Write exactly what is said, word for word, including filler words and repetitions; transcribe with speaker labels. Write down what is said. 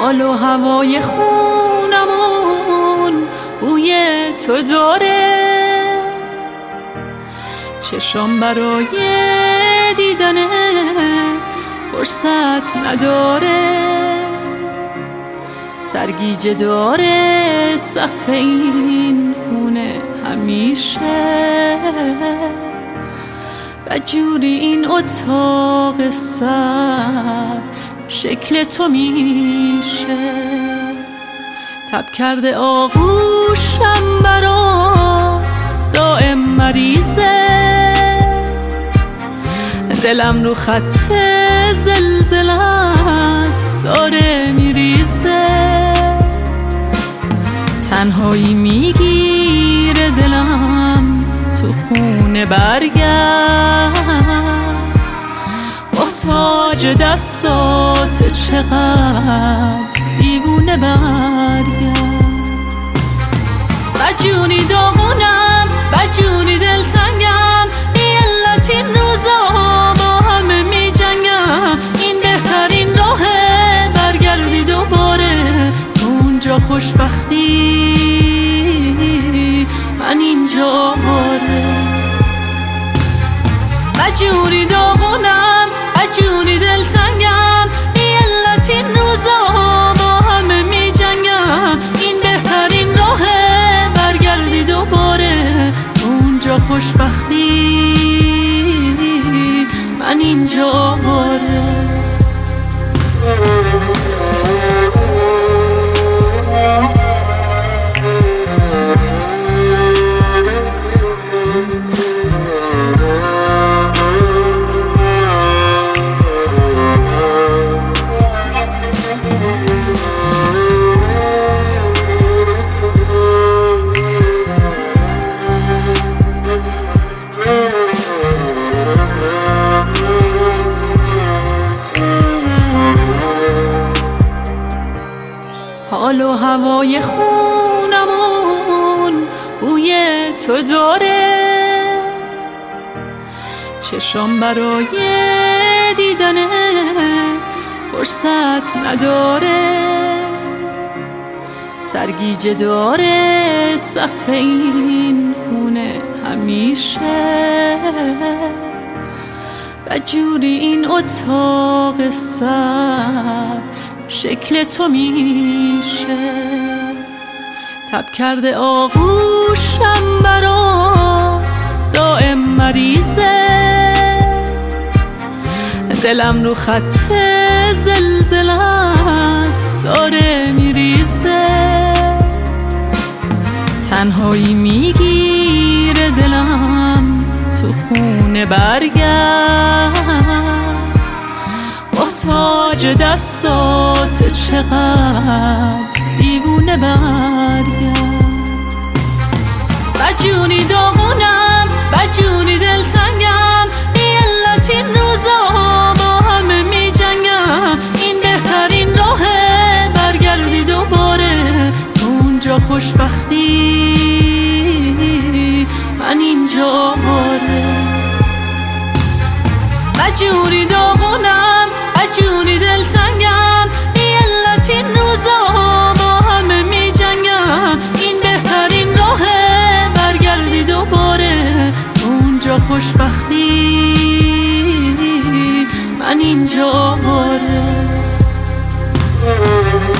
Speaker 1: حال و هوای خونمون بوی تو داره، چشم برای دیدن فرصت نداره، سرگیجه داره سقف این خونه همیشه، بدجوری این اتاق سر شکل تو میشه، تب کرده آغوشم برا دائم مریضه، دلم رو خط زلزله است داره میریزه، تنهایی میگیره دلم تو خونه برگرد، محتاج دستات چقدر دیوونه برگرد، بدجونی داغونم بدجونی دلتنگم، بی علت این روزا با همه می جنگم، این بهترین راهه برگردی دوباره تو اونجا خوشبختی من اینجا آواره، بدجونی داغونم بدجونی دلتنگم، بی علت این روزا با همه می جنگم، این بهترین راهه برگردی دوباره تو اونجا خوشبختی من اینجا آواره. حال و هوای خونمون بوی تو داره، چشم برای دیدن فرصت نداره، سرگیجه داره سقف این خونه همیشه، بدجوری این اتاق سر شکل تو میشه، تب کرده آغوشم برا دائم مریضه، دلم رو خط زلزله است داره میریزه، تنهایی میگیره دلم تو خونه برگرد، محتاج دستات چقدر دیوونه برگرد، بدجونی داغونم بدجونی دلتنگم، بی علت این روزا با همه می جنگم، این بهترین راهه برگردی دوباره تو اونجا خوشبختی من اینجا آواره، بدجوری داغونم بدجوری دلتنگم، بی علت این روزا با همه می جنگم، این بهترین راهه برگردی دوباره تو اونجا خوشبختی من اینجا آواره.